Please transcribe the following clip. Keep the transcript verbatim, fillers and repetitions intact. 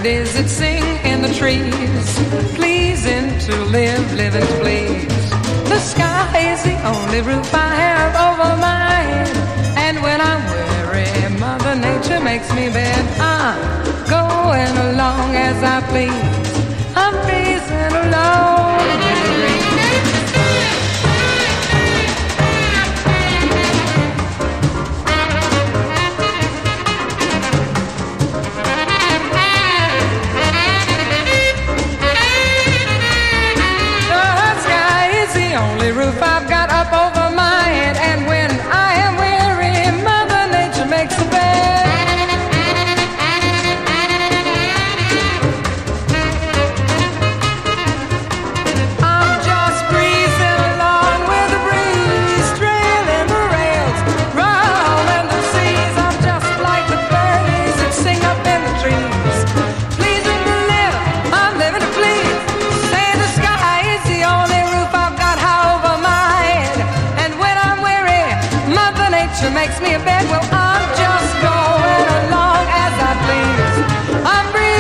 birdies that sing in the trees, pleasing to live, living to please. The sky is the only roof I have over my head, and when I'm weary, Mother Nature makes me bed. I'm going along as I please. I'm breezing along in the breeze. Only roof I've got up over my head, and when I am weary, Mother Nature makes a bed. I'm just breezing along with the breeze, trailing the rails, rolling the seas. I'm just like the birds that sing up in the trees, pleasing to live, I'm living to please. Say the sky is the only roof I've got over my head, and when I'm weary, Mother Nature makes me a bed. Well,